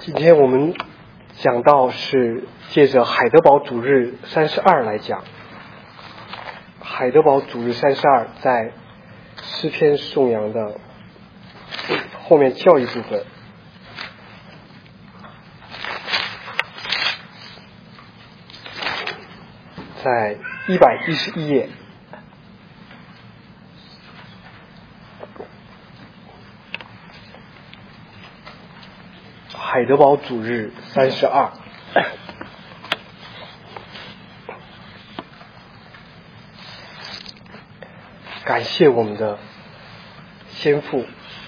今天我们讲到是借着海德堡主日32来讲。海德堡主日32在诗篇颂扬的后面教育部分，在111页。海德堡主日32，感谢我们的先父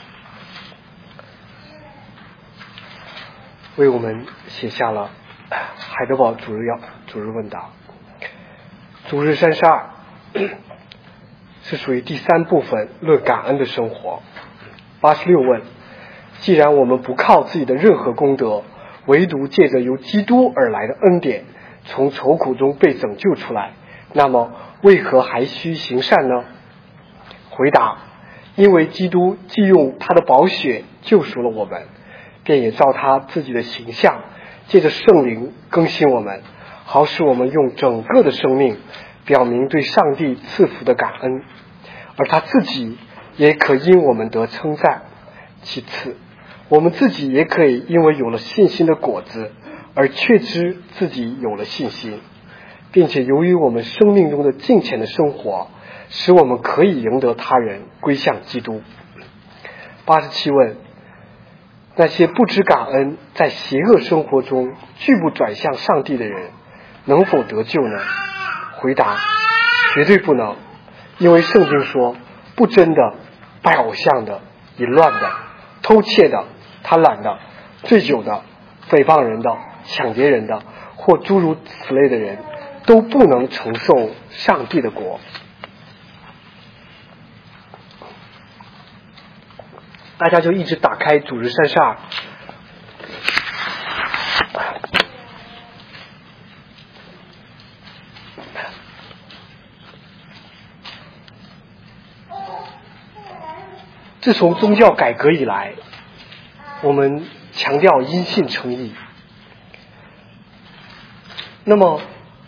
为我们写下了海德堡主日问答。主日32是属于第3部分论感恩的生活。86问：既然我们不靠自己的任何功德，唯独借着由基督而来的恩典，从愁苦中被拯救出来，那么为何还需行善呢？回答：因为基督既用他的宝血救赎了我们，便也照他自己的形象，借着圣灵更新我们，好使我们用整个的生命表明对上帝赐福的感恩，而他自己也可因我们得称赞。其次，我们自己也可以因为有了信心的果子而确知自己有了信心，并且由于我们生命中的敬虔的生活，使我们可以赢得他人归向基督。87问：那些不知感恩，在邪恶生活中拒不转向上帝的人，能否得救呢？回答：绝对不能，因为圣经说，不真的、拜偶像的、淫乱的、偷窃的、贪婪的、醉酒的、诽谤人的、抢劫人的，或诸如此类的人，都不能承受上帝的国。大家就一直打开主日32。自从宗教改革以来，我们强调因信称义。那么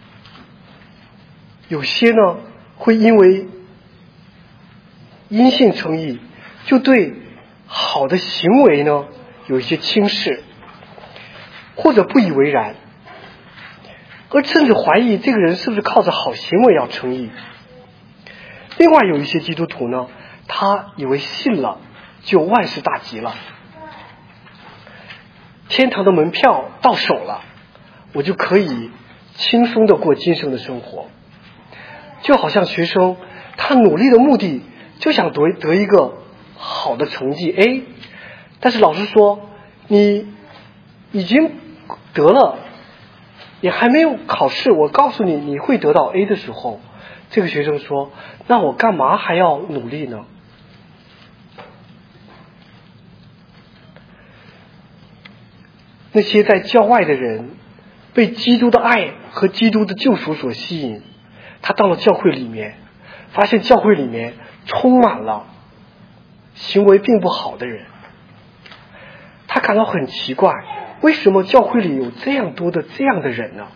有些呢，会因为因信称义，就对好的行为呢有一些轻视，或者不以为然，而甚至怀疑这个人是不是靠着好行为要称义。另外有一些基督徒呢，他以为信了就万事大吉了，天堂的门票到手了，我就可以轻松的过今生的生活。就好像学生他努力的目的就想得一个好的成绩 A， 但是老师说你已经得了，也还没有考试，我告诉你你会得到 A 的时候，这个学生说，那我干嘛还要努力呢？那些在教外的人被基督的爱和基督的救赎所吸引，他到了教会里面，发现教会里面充满了行为并不好的人，他感到很奇怪，为什么教会里有这样多的这样的人呢？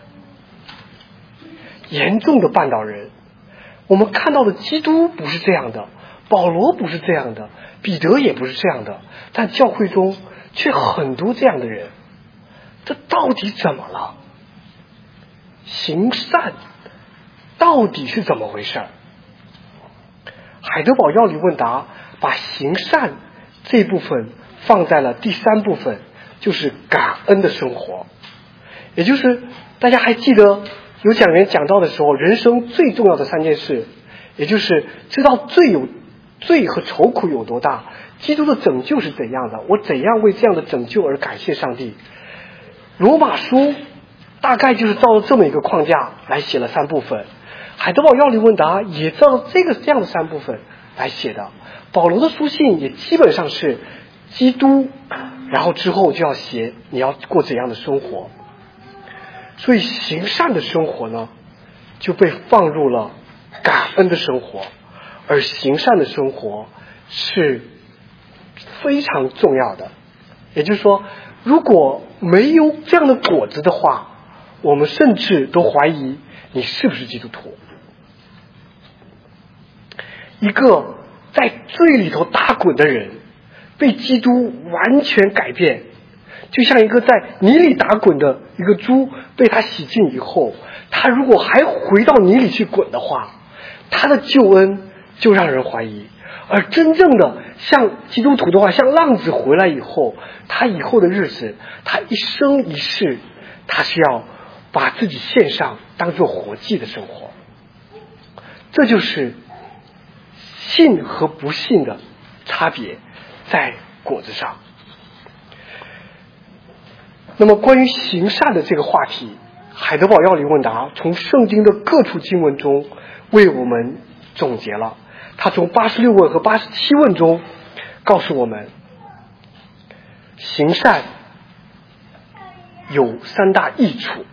严重的绊倒人。我们看到的基督不是这样的，保罗不是这样的，彼得也不是这样的，但教会中却很多这样的人，这到底怎么了？行善到底是怎么回事？海德堡要理问答把行善这部分放在了第3部分，就是感恩的生活。也就是大家还记得有讲员讲到的时候，人生最重要的3件事，也就是知道罪和愁苦有多大，基督的拯救是怎样的，我怎样为这样的拯救而感谢上帝。罗马书大概就是照着这么一个框架来写了3部分，海德堡要理问答也照着这样的3部分来写的。保罗的书信也基本上是基督，然后之后就要写你要过怎样的生活。所以行善的生活呢，就被放入了感恩的生活，而行善的生活是非常重要的。也就是说，如果没有这样的果子的话，我们甚至都怀疑你是不是基督徒。一个在罪里头打滚的人，被基督完全改变，就像一个在泥里打滚的一个猪，被他洗净以后，他如果还回到泥里去滚的话，他的救恩就让人怀疑。而真正的像基督徒的话，像浪子回来以后，他以后的日子，他一生一世，他是要把自己献上，当作活祭的生活。这就是信和不信的差别，在果子上。那么关于行善的这个话题，海德堡要理问答从圣经的各处经文中为我们总结了。他从86问和87问中告诉我们，行善有3大益处。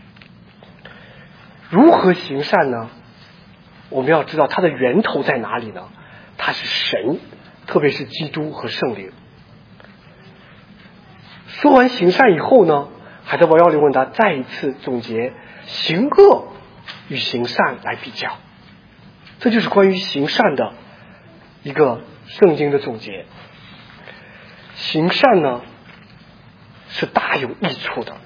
如何行善呢？我们要知道它的源头在哪里呢？它是神，特别是基督和圣灵。说完行善以后呢，海德堡要理问答再一次总结行恶与行善来比较，这就是关于行善的一个圣经的总结。行善呢是大有益处的。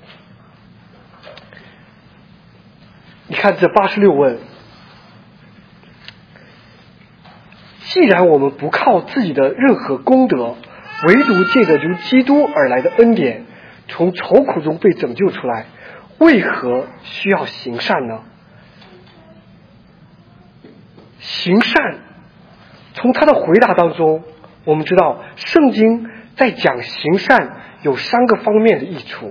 你看这86问，既然我们不靠自己的任何功德，唯独借着由基督而来的恩典，从愁苦中被拯救出来，为何需要行善呢？行善，从他的回答当中，我们知道圣经在讲行善有3个方面的益处。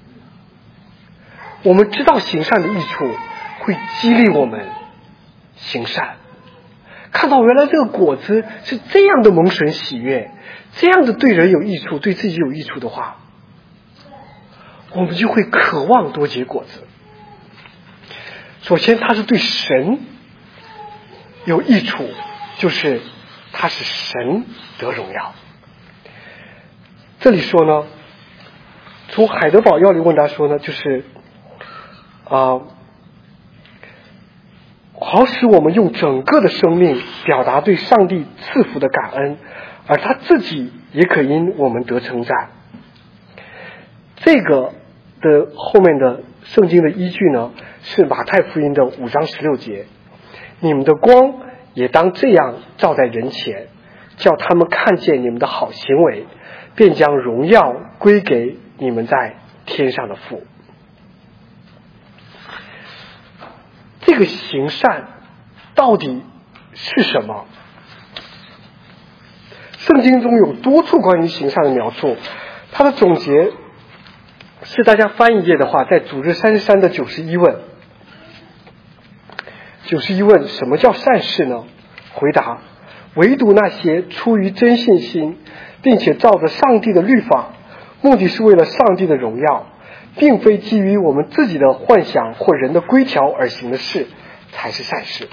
我们知道行善的益处会激励我们行善，看到原来这个果子是这样的蒙神喜悦，这样的对人有益处，对自己有益处的话，我们就会渴望多结果子。首先它是对神有益处，就是它是神得荣耀。这里说呢，从海德堡要理问答说呢，就是好使我们用整个的生命表达对上帝赐福的感恩，而他自己也可因我们得称赞。这个的后面的圣经的依据呢，是马太福音的5章16节，你们的光也当这样照在人前，叫他们看见你们的好行为，便将荣耀归给你们在天上的父。这个行善到底是什么？圣经中有多处关于行善的描述，它的总结是大家翻一页的话，在主日33的91问。91问什么叫善事呢？回答，唯独那些出于真信心，并且照着上帝的律法，目的是为了上帝的荣耀，并非基于我们自己的幻想或人的规条而行的事，才是善事。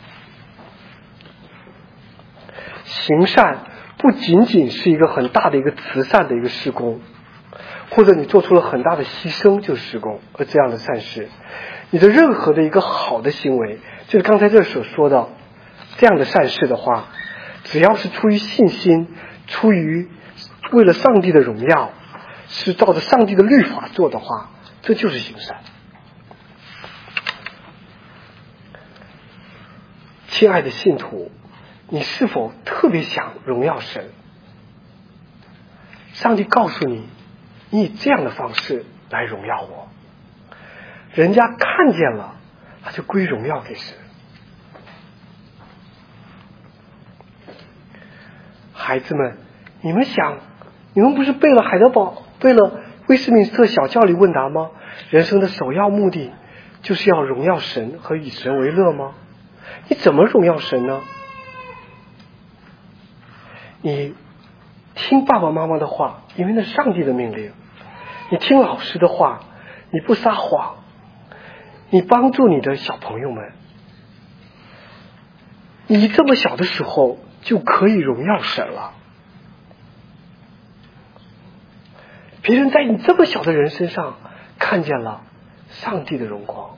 行善不仅仅是一个很大的一个慈善的一个事工，或者你做出了很大的牺牲就是事工，而这样的善事，你的任何的一个好的行为，就是刚才这所说的这样的善事的话，只要是出于信心，出于为了上帝的荣耀，是照着上帝的律法做的话，这就是行善。亲爱的信徒，你是否特别想荣耀神？上帝告诉你，你以这样的方式来荣耀我，人家看见了，他就归荣耀给神。孩子们，你们想，你们不是背了海德堡，背了威斯敏斯特小教理问答吗？人生的首要目的就是要荣耀神和以神为乐吗？你怎么荣耀神呢？你听爸爸妈妈的话，因为那是上帝的命令；你听老师的话，你不撒谎，你帮助你的小朋友们，你这么小的时候就可以荣耀神了。 别人在你这么小的人身上看见了上帝的荣光。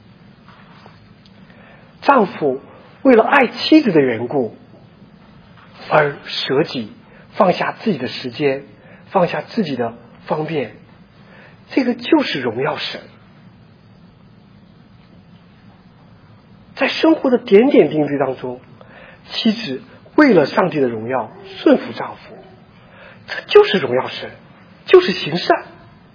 丈夫为了爱妻子的缘故而舍己，放下自己的时间，放下自己的方便，这个就是荣耀神。在生活的点点滴滴当中，妻子为了上帝的荣耀顺服丈夫，这就是荣耀神，就是行善。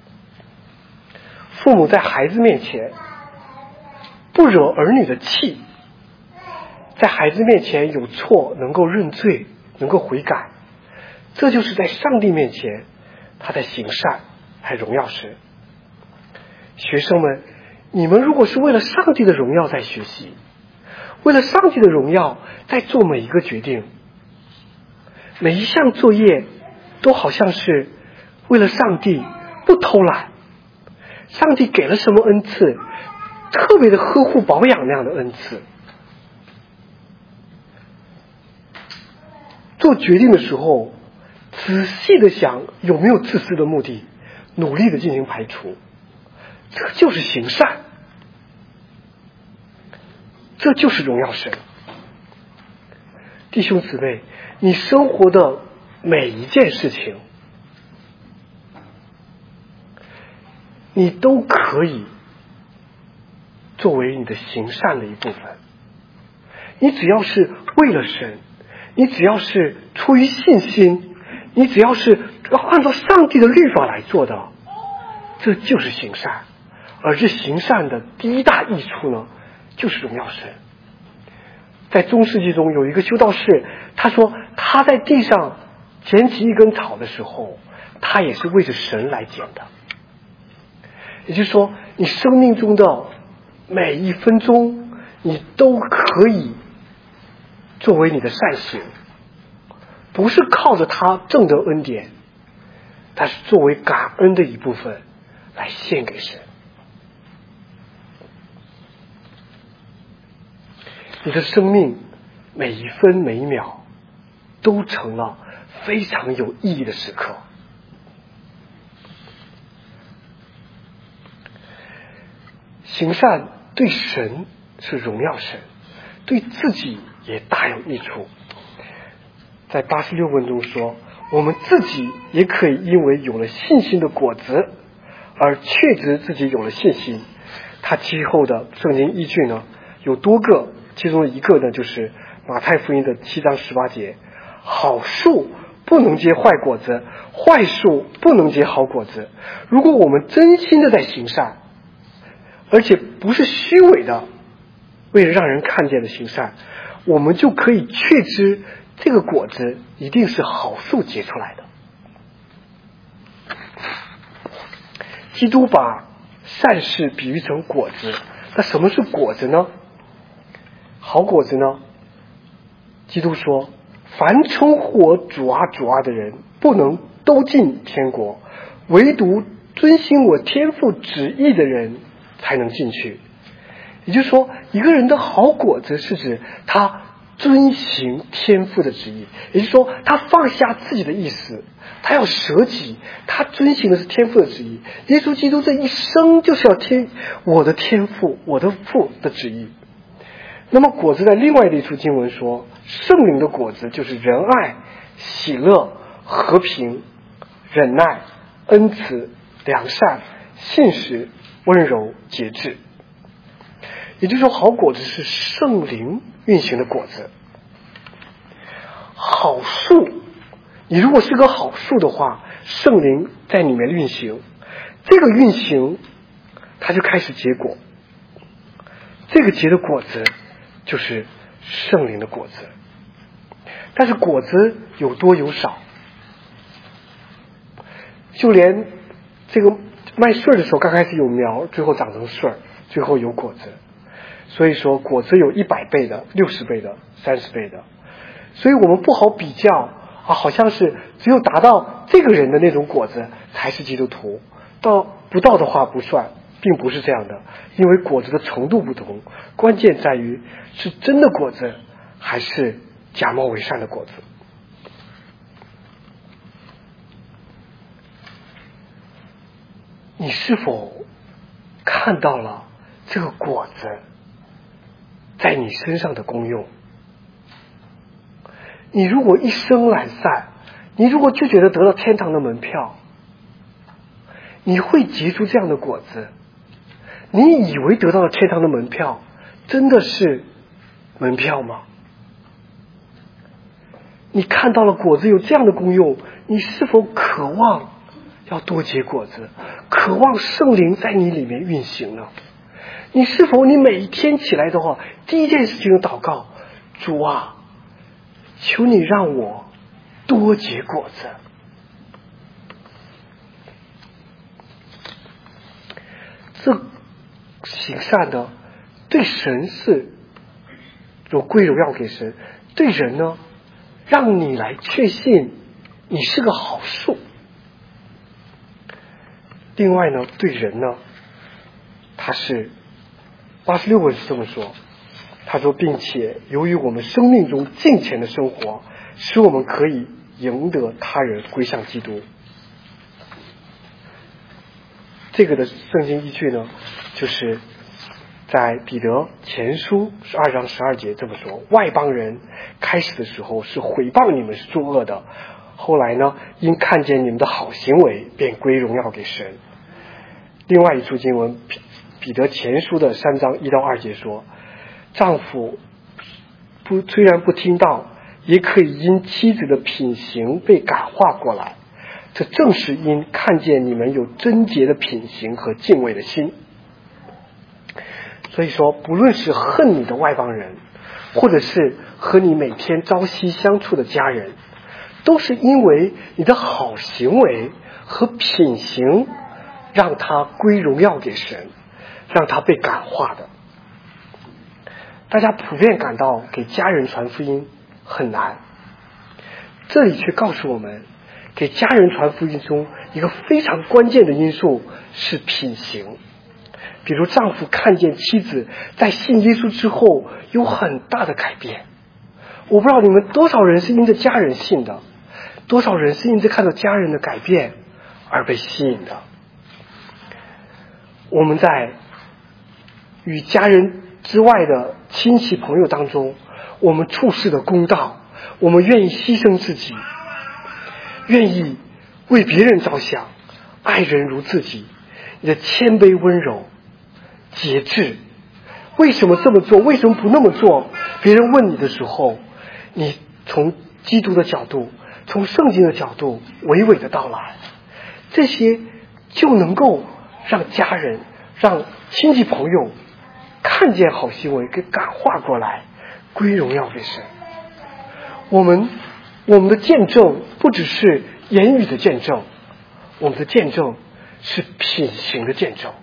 父母在孩子面前不惹儿女的气，在孩子面前有错能够认罪，能够悔改，这就是在上帝面前他在行善，还荣耀神。学生们，你们如果是为了上帝的荣耀在学习，为了上帝的荣耀在做每一个决定，每一项作业都好像是为了上帝，不偷懒，上帝给了什么恩赐，特别的呵护保养那样的恩赐。做决定的时候仔细的想有没有自私的目的，努力的进行排除，这就是行善，这就是荣耀神。弟兄姊妹，你生活的每一件事情，你都可以作为你的行善的一部分。你只要是为了神，你只要是出于信心，你只要是按照上帝的律法来做的，这就是行善。而这行善的第一大益处呢，就是荣耀神。在中世纪中有一个修道士，他说他在地上捡起一根草的时候，他也是为着神来捡的。也就是说，你生命中的每一分钟，你都可以作为你的善行，不是靠着他挣得恩典，它是作为感恩的一部分来献给神。你的生命每一分每一秒都成了非常有意义的时刻。行善对神是荣耀神，对自己也大有益处。在86文中说，我们自己也可以因为有了信心的果子而确知自己有了信心。他其后的圣经依据呢有多个，其中的一个呢就是马太福音的7章18节，好树不能结坏果子，坏树不能结好果子。如果我们真心的在行善，而且不是虚伪的为了让人看见的行善，我们就可以确知这个果子一定是好树结出来的。基督把善事比喻成果子，那什么是果子呢？好果子呢？基督说，凡称呼我主啊主啊的人，不能都进天国，唯独遵行我天父旨意的人才能进去。也就是说，一个人的好果子是指他遵行天父的旨意，也就是说他放下自己的意思，他要舍己，他遵行的是天父的旨意。耶稣基督这一生就是要听我的天父，我的父的旨意。那么果子在另外的一处经文说，圣灵的果子就是仁爱、喜乐、和平、忍耐、恩慈、良善、信实、温柔、节制。也就是说，好果子是圣灵运行的果子。好树，你如果是个好树的话，圣灵在里面运行，这个运行它就开始结果，这个结的果子就是圣灵的果子。但是果子有多有少，就连这个卖穗的时候，刚开始有苗，最后长成穗，最后有果子。所以说果子有100倍的、60倍的、30倍的，所以我们不好比较啊，好像是只有达到这个人的那种果子才是基督徒，不到的话不算，并不是这样的。因为果子的程度不同，关键在于是真的果子还是假冒伪善的果子。 你是否看到了这个果子在你身上的功用？你如果一生懒散，你如果就觉得得到天堂的门票，你会结出这样的果子？你以为得到了天堂的门票，真的是门票吗？你看到了果子有这样的功用，你是否渴望要多结果子，渴望圣灵在你里面运行呢？你是否你每一天起来的话，第一件事情的祷告，主啊，求你让我多结果子。这行善的对神是归荣耀给神，对人呢，让你来确信你是个好树。另外呢，对人呢，他是86文是这么说，他说，并且由于我们生命中敬虔的生活，使我们可以赢得他人归向基督。这个的圣经依据呢，就是在彼得前书2章12节这么说，外邦人开始的时候是毁谤你们是作恶的，后来呢，因看见你们的好行为，便归荣耀给神。另外一处经文，彼得前书的3章1到2节说，丈夫虽然不听道，也可以因妻子的品行被感化过来，这正是因看见你们有贞洁的品行和敬畏的心。所以说，不论是恨你的外邦人，或者是和你每天朝夕相处的家人，都是因为你的好行为和品行让他归荣耀给神，让他被感化的。大家普遍感到给家人传福音很难，这里却告诉我们，给家人传福音中一个非常关键的因素是品行。比如丈夫看见妻子在信耶稣之后有很大的改变，我不知道你们多少人是因着家人信的，多少人是因着看到家人的改变而被吸引的。我们在与家人之外的亲戚朋友当中，我们处事的公道，我们愿意牺牲自己，愿意为别人着想，爱人如自己，你的谦卑温柔节制。为什么这么做，为什么不那么做？别人问你的时候，你从基督的角度，从圣经的角度娓娓的道来，这些就能够让家人，让亲戚朋友看见好行为，给感化过来，归荣耀给神。我们的见证不只是言语的见证，我们的见证是品行的见证。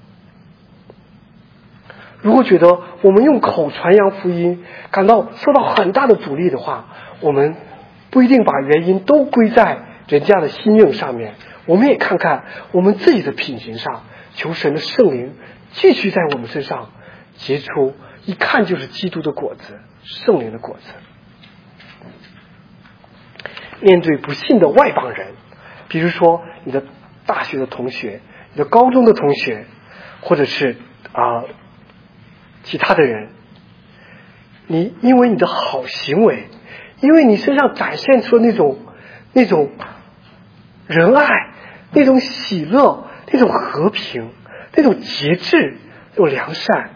如果觉得我们用口传扬福音感到受到很大的阻力的话，我们不一定把原因都归在人家的心硬上面，我们也看看我们自己的品行上，求神的圣灵继续在我们身上结出一看就是基督的果子，圣灵的果子。面对不信的外邦人，比如说你的大学的同学，你的高中的同学，或者是其他的人，你因为你的好行为，因为你身上展现出那种仁爱，那种喜乐，那种和平，那种节制，那种良善，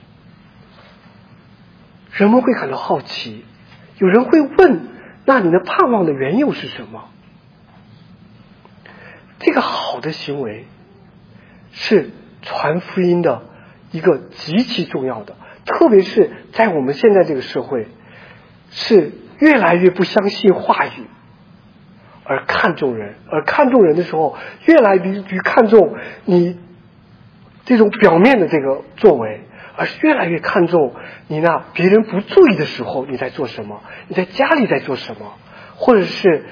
人们会感到好奇，有人会问，那你的盼望的缘由是什么？这个好的行为是传福音的一个极其重要的，特别是在我们现在这个社会，是越来越不相信话语，而看重人的时候，越来越看重你这种表面的这个作为，而是越来越看重你那别人不注意的时候你在做什么，你在家里在做什么，或者是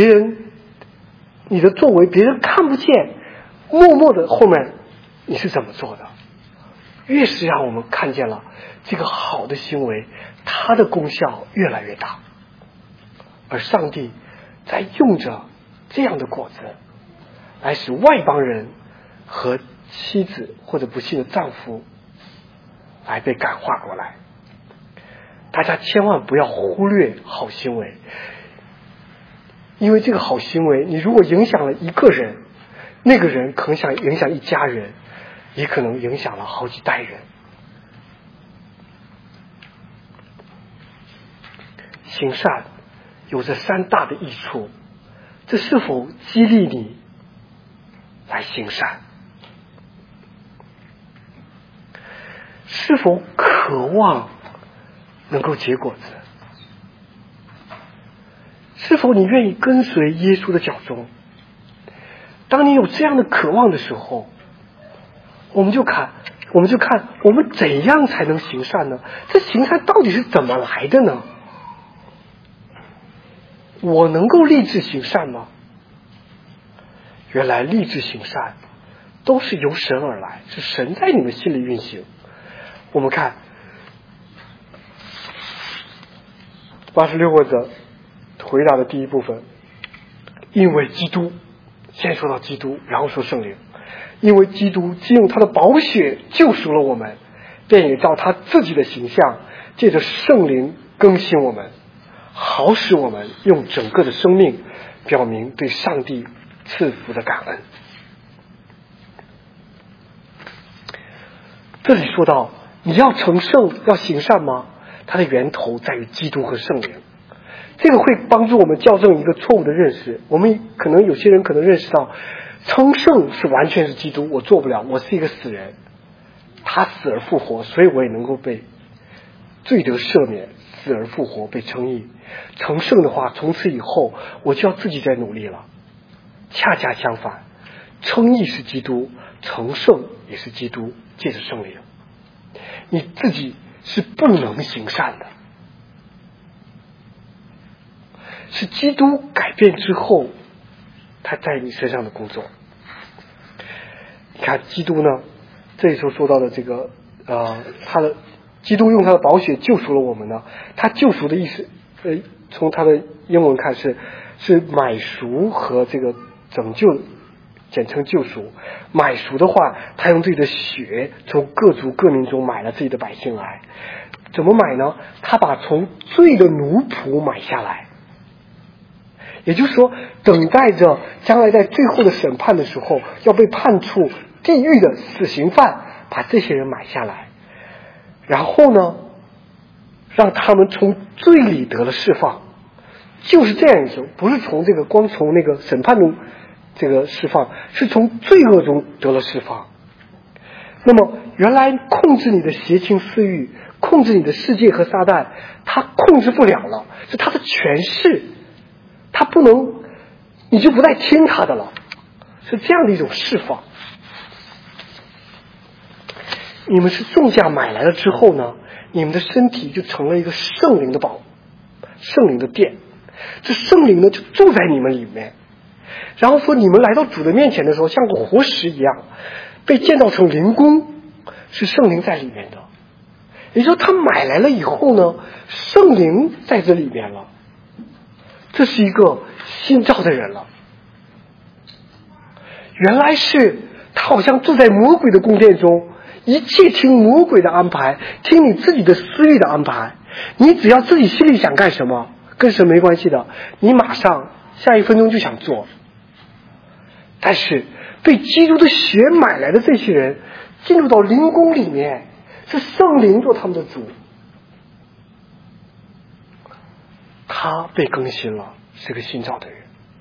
你的作为别人看不见，默默的后面你是怎么做的。越是让我们看见了这个好的行为，它的功效越来越大，而上帝在用着这样的果子来使外邦人和妻子或者不幸的丈夫来被感化过来。大家千万不要忽略好行为，因为这个好行为，你如果影响了一个人，那个人可能想影响一家人，也可能影响了好几代人。行善有着3大的益处，这是否激励你来行善？是否渴望能够结果子？是否你愿意跟随耶稣的脚踪？当你有这样的渴望的时候，我们就看我们怎样才能行善呢？这行善到底是怎么来的呢？我能够立志行善吗？原来立志行善都是由神而来，是神在你们心里运行。我们看86或者回答的第一部分，因为基督，先说到基督，然后说圣灵。因为基督既用他的宝血救赎了我们，便也照他自己的形象，借着圣灵更新我们，好使我们用整个的生命表明对上帝赐福的感恩。这里说到你要成圣要行善吗？它的源头在于基督和圣灵。这个会帮助我们校正一个错误的认识。我们可能有些人可能认识到成圣是完全是基督，我做不了，我是一个死人，他死而复活，所以我也能够被罪得赦免，死而复活，被称义。成圣的话，从此以后我就要自己再努力了。恰恰相反，称义是基督，成圣也是基督，借着圣灵。你自己是不能行善的，是基督改变之后他在你身上的工作。你看基督呢，这里头说到的这个他的基督用他的宝血救赎了我们呢。他救赎的意思从他的英文看是买赎和这个拯救，简称救赎。买赎的话，他用自己的血从各族各民中买了自己的百姓来。怎么买呢？他把从罪的奴仆买下来，也就是说等待着将来在最后的审判的时候要被判处地狱的死刑犯，把这些人买下来，然后呢让他们从罪里得了释放。就是这样一种，不是从这个光从那个审判中这个释放，是从罪恶中得了释放。那么原来控制你的邪情私欲，控制你的世界和撒旦，他控制不了了，是他的权势，他不能，你就不再听他的了，是这样的一种释放。你们是重价买来了之后呢，你们的身体就成了一个圣灵的宝，圣灵的殿。这圣灵呢就住在你们里面，然后说你们来到主的面前的时候像个活石一样被建造成灵宫，是圣灵在里面的。也就是说他买来了以后呢，圣灵在这里面了，这是一个新造的人了。原来是他好像住在魔鬼的宫殿中，一切听魔鬼的安排，听你自己的私欲的安排。你只要自己心里想干什么，跟神没关系的，你马上下一分钟就想做。但是被基督的血买来的这些人进入到灵宫里面，是圣灵做他们的主，他被更新了，是个新造的人，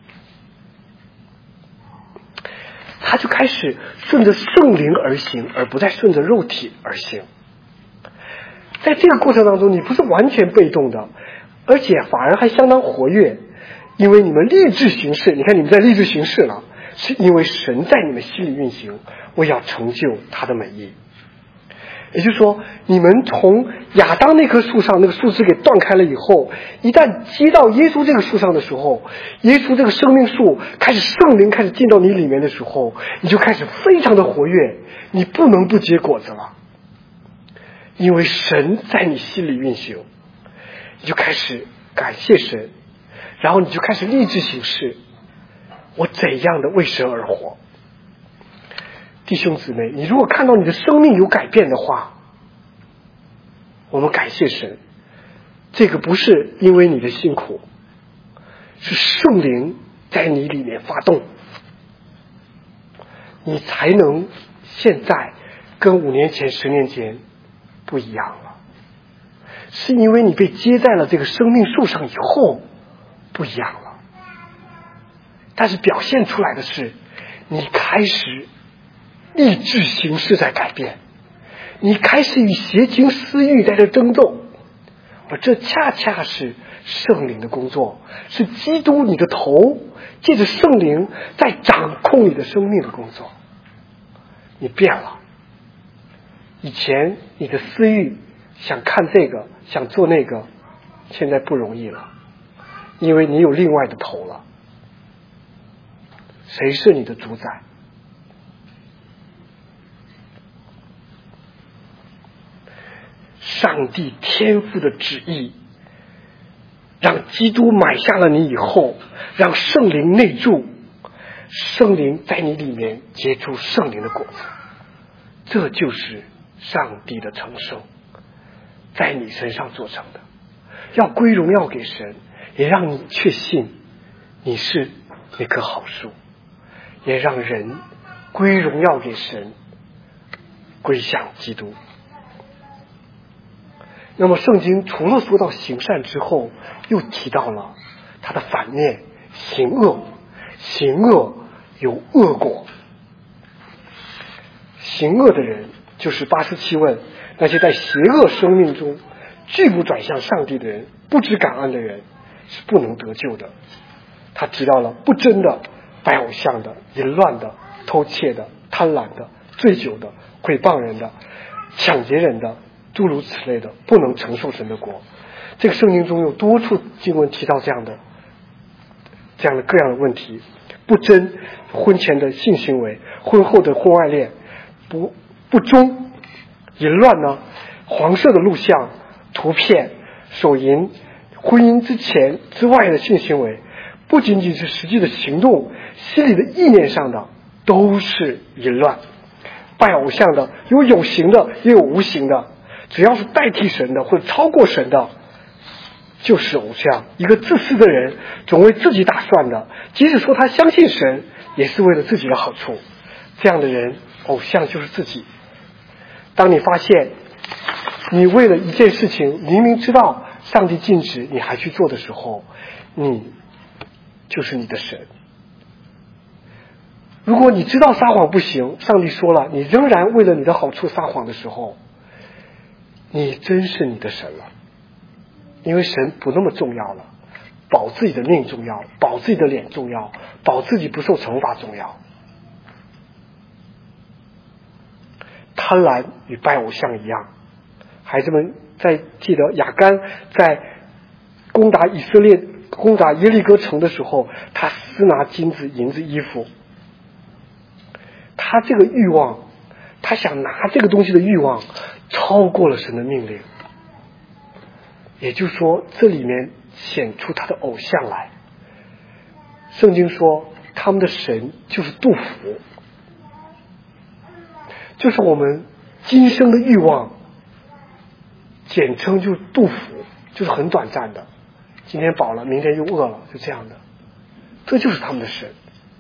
他就开始顺着圣灵而行，而不再顺着肉体而行。在这个过程当中，你不是完全被动的，而且反而还相当活跃，因为你们立志行事。你看你们在立志行事了，是因为神在你们心里运行，为要成就他的美意。也就是说，你们从亚当那棵树上那个树枝给断开了以后，一旦接到耶稣这个树上的时候，耶稣这个生命树开始圣灵开始进到你里面的时候，你就开始非常的活跃，你不能不结果子了，因为神在你心里运行，你就开始感谢神，然后你就开始立志行事，我怎样的为神而活。 弟兄姊妹，你如果看到你的生命有改变的话，我们感谢神，这个不是因为你的辛苦，是圣灵在你里面发动，你才能现在跟5年前10年前不一样了，是因为你被接在了这个生命树上以后不一样了。但是表现出来的是你开始意志形式在改变，你开始与邪情私欲在这争斗，而这恰恰是圣灵的工作，是基督你的头借着圣灵在掌控你的生命的工作。你变了，以前你的私欲想看这个想做那个，现在不容易了，因为你有另外的头了。谁是你的主宰？上帝天父的旨意，让基督买下了你以后，让圣灵内住，圣灵在你里面结出圣灵的果子，这就是上帝的成圣在你身上做成的。要归荣耀给神，也让你确信你是那棵好树，也让人归荣耀给神，归向基督。那么圣经除了说到行善之后，又提到了它的反面，行恶。行恶有恶果，行恶的人就是87问，那些在邪恶生命中拒不转向上帝的人，不知感恩的人是不能得救的。他提到了不真的、拜偶像的、淫乱的、偷窃的、贪婪的、醉酒的、毁谤人的、抢劫人的，诸如此类的，不能承受神的国。这个圣经中有多处经文提到这样的各样的问题。不真，婚前的性行为，婚后的婚外恋，不忠，淫乱呢，黄色的录像、图片、手淫，婚姻之前之外的性行为，不仅仅是实际的行动，心里的意念上的都是淫乱。拜偶像的有形的也有无形的，只要是代替神的或者超过神的就是偶像。一个自私的人总为自己打算的，即使说他相信神也是为了自己的好处，这样的人偶像就是自己。当你发现你为了一件事情明明知道上帝禁止你还去做的时候，你就是你的神。如果你知道撒谎不行，上帝说了，你仍然为了你的好处撒谎的时候，你真是你的神了。因为神不那么重要了，保自己的命重要，保自己的脸重要，保自己不受惩罚重要。贪婪与拜偶像一样，孩子们在记得亚干在攻打耶利哥城的时候，他私拿金子银子衣服，他这个欲望，他想拿这个东西的欲望超过了神的命令。也就是说，这里面显出他的偶像来。圣经说他们的神就是杜甫，就是我们今生的欲望，简称就是杜甫，就是很短暂的，今天饱了明天又饿了，就这样的，这就是他们的神。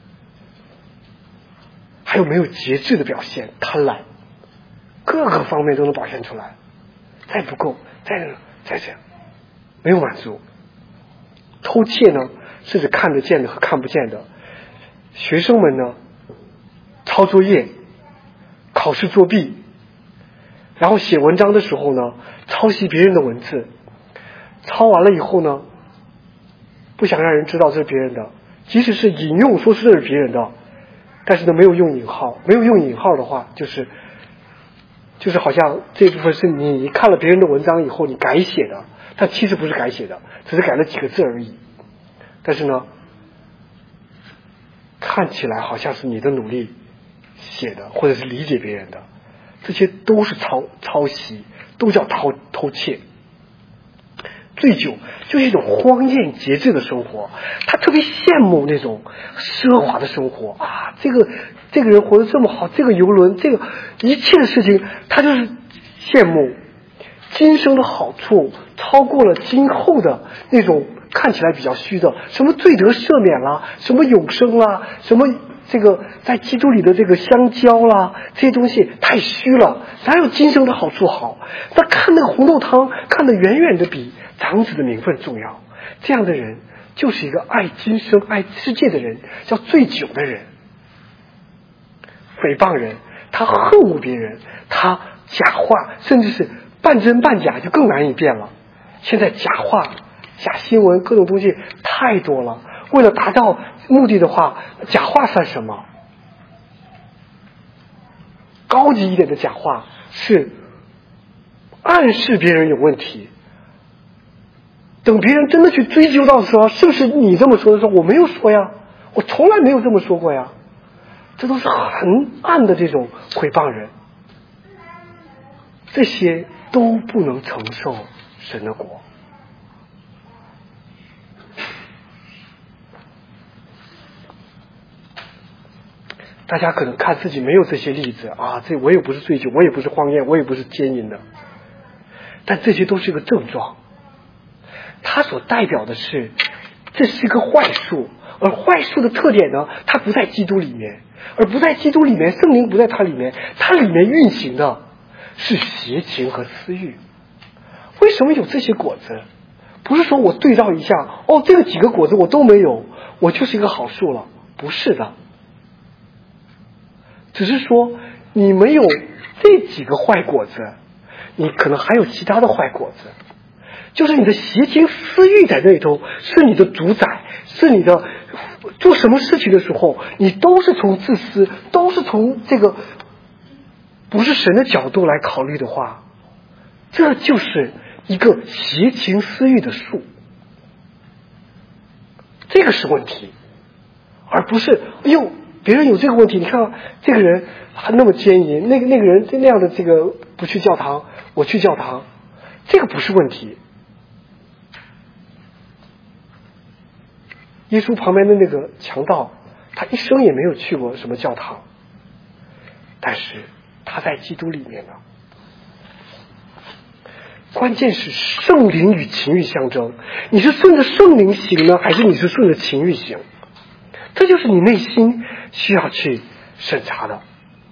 还有没有节制的表现，贪婪，各个方面都能表现出来，再不够再这样，没有满足。偷窃呢，是指看得见的和看不见的。学生们呢，抄作业，考试作弊，然后写文章的时候呢，抄袭别人的文字，抄完了以后呢，不想让人知道这是别人的，即使是引用说是这是别人的，但是呢没有用引号，没有用引号的话，就是好像这部分是你看了别人的文章以后你改写的，但其实不是改写的，只是改了几个字而已。但是呢，看起来好像是你的努力写的，或者是理解别人的，这些都是抄袭，都叫偷窃。醉酒就是一种荒宴节制的生活，他特别羡慕那种奢华的生活啊， 这个人活得这么好，这个游轮，这个一切的事情，他就是羡慕。今生的好处超过了今后的那种看起来比较虚的，什么罪得赦免啦，什么永生啦，什么这个在基督里的这个相交啦，这些东西太虚了，哪有今生的好处好？那看那个红豆汤，看得远远的比长子的名分重要。这样的人就是一个爱今生爱世界的人，叫醉酒的人。诽谤人，他恨恶别人，他假话，甚至是半真半假，就更难以辨了。现在假话、假新闻各种东西太多了，为了达到目的的话，假话算什么？高级一点的假话是暗示别人有问题，等别人真的去追究到的时候，是不是你这么说的时候，我没有说呀，我从来没有这么说过呀，这都是很暗的这种诽谤人，这些都不能承受神的国。大家可能看自己没有这些例子啊，这我也不是醉酒，我也不是荒宴，我也不是奸淫的，但这些都是一个症状，它所代表的是这是一个坏术，而坏术的特点呢，它不在基督里面，而不在基督里面，圣灵不在它里面，它里面运行的是邪情和私欲。为什么有这些果子？不是说我对照一下，哦，这个几个果子我都没有，我就是一个好树了，不是的，只是说你没有这几个坏果子，你可能还有其他的坏果子，就是你的邪情私欲在那头是你的主宰，是你的做什么事情的时候，你都是从自私，都是从这个不是神的角度来考虑的话，这就是一个邪情私欲的树，这个是问题，而不是哎呦别人有这个问题，你看这个人还那么奸淫，那个人那样的这个不去教堂，我去教堂，这个不是问题。耶稣旁边的那个强盗，他一生也没有去过什么教堂，但是他在基督里面呢。关键是圣灵与情欲相争，你是顺着圣灵行呢，还是你是顺着情欲行？这就是你内心需要去审查的。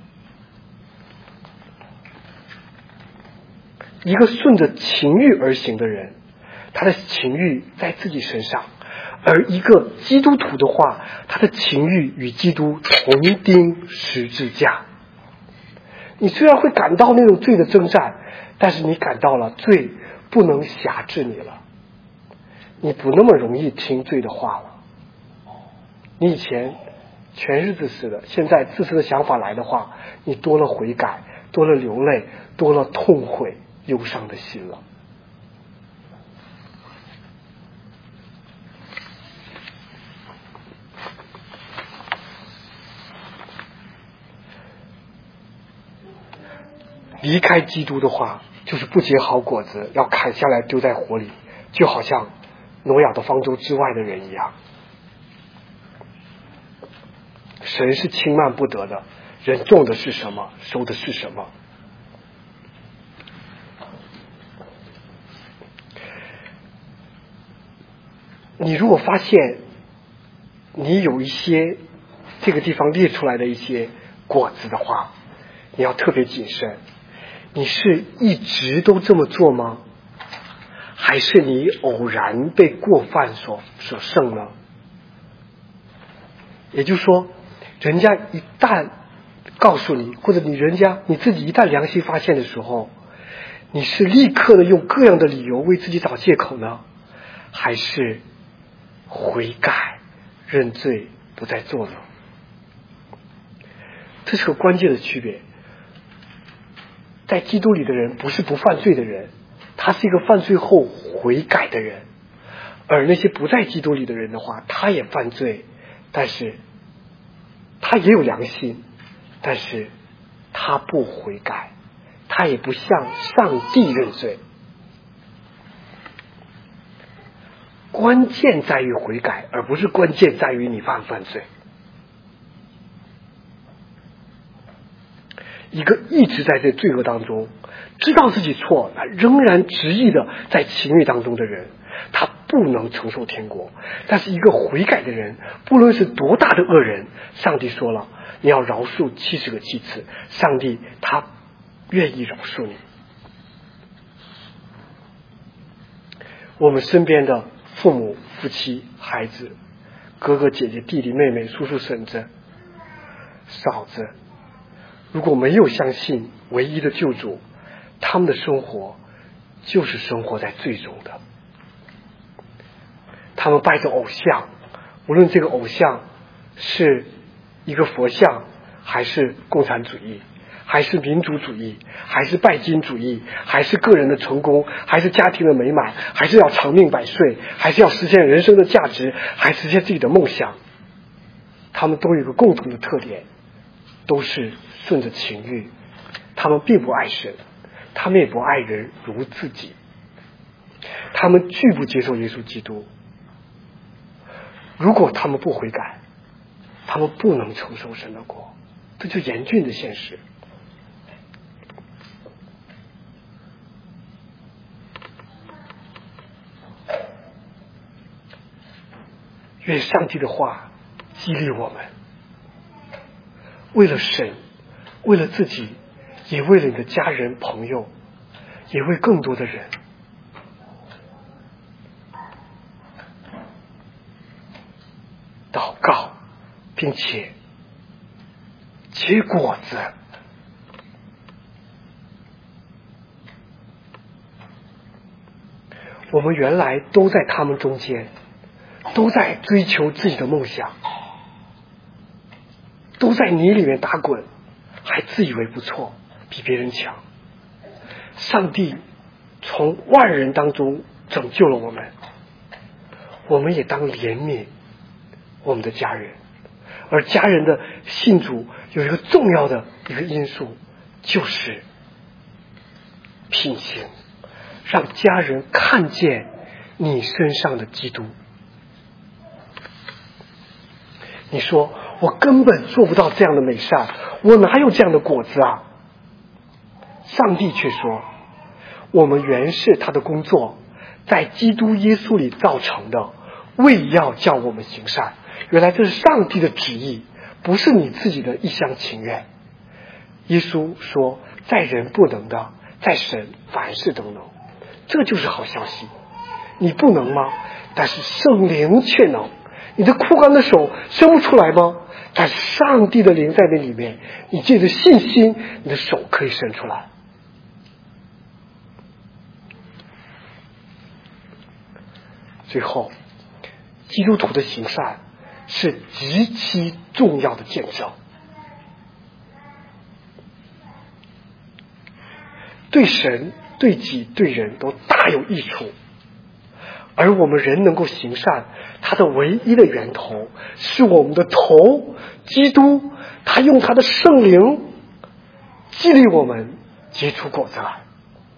一个顺着情欲而行的人，他的情欲在自己身上，而一个基督徒的话，他的情欲与基督同钉十字架。你虽然会感到那种罪的征战，但是你感到了罪不能辖制你了，你不那么容易听罪的话了。你以前全是自私的，现在自私的想法来的话，你多了悔改，多了流泪，多了痛悔忧伤的心了。离开基督的话，就是不结好果子，要砍下来丢在火里，就好像挪亚的方舟之外的人一样。神是轻慢不得的，人种的是什么，收的是什么。你如果发现你有一些这个地方列出来的一些果子的话，你要特别谨慎。你是一直都这么做吗？还是你偶然被过犯所胜呢？也就是说，人家一旦告诉你，或者你自己一旦良心发现的时候，你是立刻的用各样的理由为自己找借口呢，还是悔改认罪不再做呢？这是个关键的区别。在基督里的人不是不犯罪的人，他是一个犯罪后悔改的人，而那些不在基督里的人的话，他也犯罪，但是他也有良心，但是他不悔改，他也不向上帝认罪。关键在于悔改，而不是关键在于你犯不犯罪。 一个一直在这罪恶当中，知道自己错，仍然执意的在情欲当中的人，他不能承受天国。但是一个悔改的人，不论是多大的恶人，上帝说了，你要饶恕70个7次，上帝他愿意饶恕你。我们身边的父母、夫妻、孩子、哥哥姐姐、弟弟妹妹、叔叔婶子、嫂子，如果没有相信唯一的救主，他们的生活就是生活在罪中的。他们拜着偶像，无论这个偶像是一个佛像，还是共产主义，还是民族主义，还是拜金主义，还是个人的成功，还是家庭的美满，还是要长命百岁，还是要实现人生的价值，还实现自己的梦想，他们都有一个共同的特点，都是顺着情欲。他们并不爱神，他们也不爱人如自己，他们拒不接受耶稣基督。如果他们不悔改，他们不能承受神的国，这就严峻的现实。愿上帝的话激励我们，为了神，为了自己，也为了你的家人朋友，也为更多的人，祷告，并且结果子。我们原来都在他们中间，都在追求自己的梦想，都在泥里面打滚，还自以为不错，比别人强。上帝从万人当中拯救了我们，我们也当怜悯我们的家人。而家人的信主有一个重要的一个因素，就是品行，让家人看见你身上的基督。你说我根本做不到这样的美善，我哪有这样的果子啊？上帝却说，我们原是他的工作，在基督耶稣里造成的，为要叫我们行善。原来这是上帝的旨意，不是你自己的一厢情愿。耶稣说，在人不能的，在神凡事都能。这就是好消息。你不能吗？但是圣灵却能。你的枯干的手伸不出来吗？但是上帝的灵在那里面，你借着信心，你的手可以伸出来。最后，基督徒的行善是极其重要的见证，对神、对己、对人都大有益处。而我们人能够行善，它的唯一的源头是我们的头基督，他用他的圣灵激励我们结出果子来。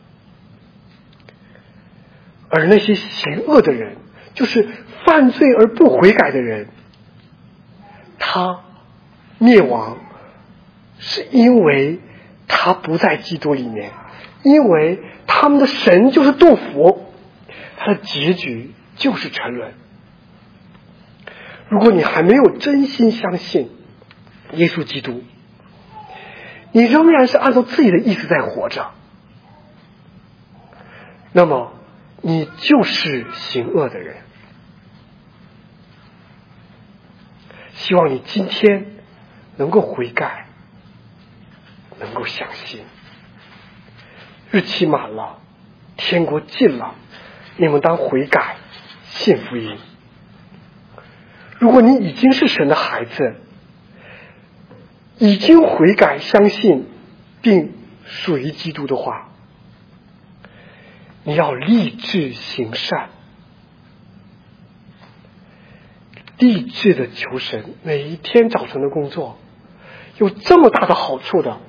而那些行恶的人，就是犯罪而不悔改的人，他灭亡是因为他不在基督里面，因为他们的神就是杜甫，他的结局就是沉沦。如果你还没有真心相信耶稣基督，你仍然是按照自己的意思在活着，那么你就是行恶的人。希望你今天能够悔改，能够相信。日期满了，天国近了，你们当悔改，信福音。如果你已经是神的孩子，已经悔改相信并属于基督的话，你要立志行善，立志的求神，每一天早晨的工作有这么大的好处的，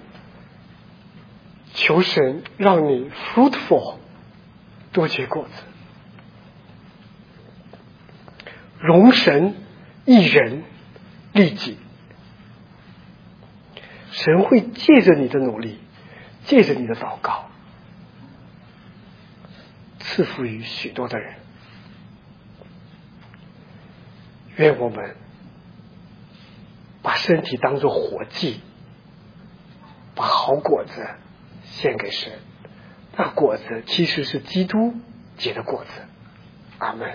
求神让你 fruitful， 多结果子，容神益人利己。 神会借着你的努力，借着你的祷告，赐福于许多的人。愿我们把身体当作活祭，把好果子献给神，那果子其实是基督结的果子。阿们。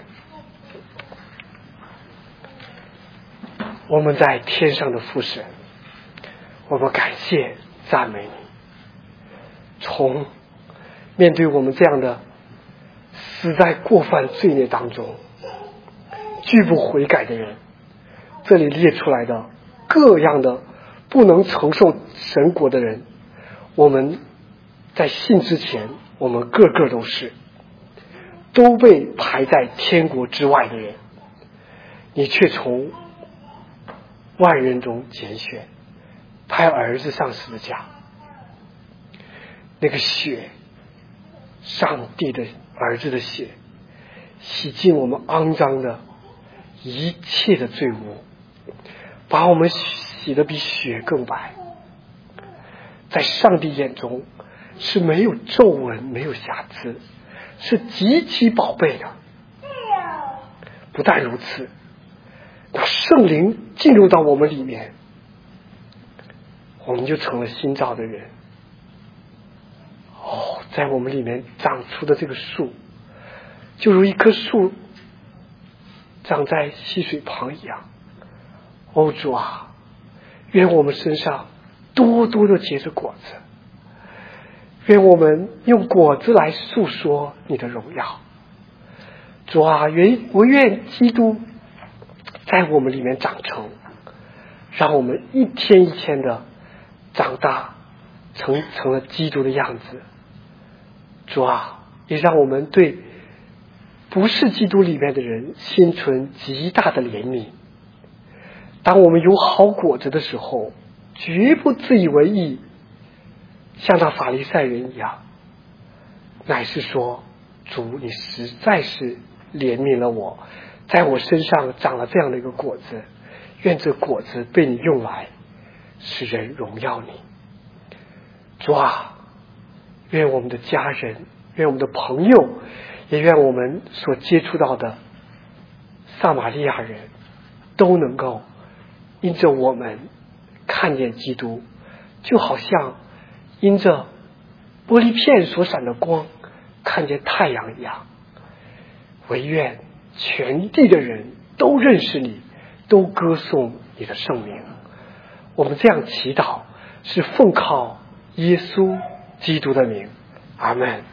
我们在天上的父神，我们感谢赞美你，从面对我们这样的死在过犯罪孽当中拒不悔改的人，这里列出来的各样的不能承受神国的人，我们在信之前，我们个个都被排在天国之外的人，你却从万人中拣选，派儿子上十字架，那个血，上帝的儿子的血，洗净我们肮脏的一切的罪污，把我们洗得比雪更白，在上帝眼中是没有皱纹，没有瑕疵，是极其宝贝的。不但如此，那圣灵进入到我们里面，我们就成了新造的人。在我们里面长出的这个树，就如一棵树长在溪水旁一样。主啊，愿我们身上多多的结着果子，愿我们用果子来诉说你的荣耀。主啊，我愿基督在我们里面长成，让我们一天一天的长大，成了基督的样子。主啊，也让我们对不是基督里面的人心存极大的怜悯。当我们有好果子的时候，绝不自以为意，像那法利赛人一样，乃是说，主，你实在是怜悯了我，在我身上长了这样的一个果子，愿这果子被你用来使人荣耀你。主啊，愿我们的家人，愿我们的朋友，也愿我们所接触到的撒玛利亚人都能够因着我们看见基督，就好像因着玻璃片所闪的光看见太阳一样。唯愿全地的人都认识你，都歌颂你的圣名。我们这样祈祷，是奉靠耶稣基督的名。阿们。